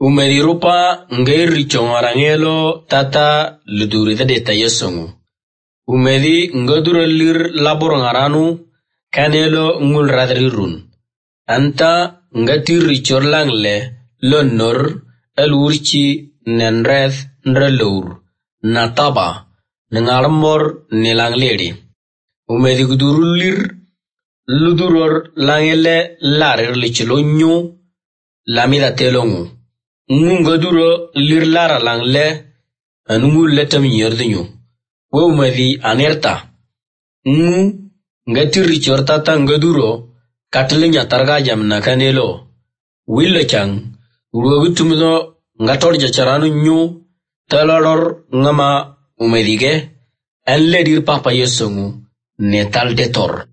Umedirupa ngeri chongorangelo tata luduri de tayesongu. Umedi ngoduralir labor ngaranu kanelo ngul radrirun. Anta ngatiri chorlangle lonor elurchi nenreth nrelur nataba nengarmor nilangleri. Umedi gudurulir luduror langele larir lichilonyu lamida telongu. Ngoduro lir lara langle anungul letam yerdinyu. We umedi anerta. Ngatiri chortata ngoduro katlinya targa jamna kanelo. Willa chang urugutumdo ngator jacharanu nyu taloror ngama umedige enledir papa yesongu netal detor.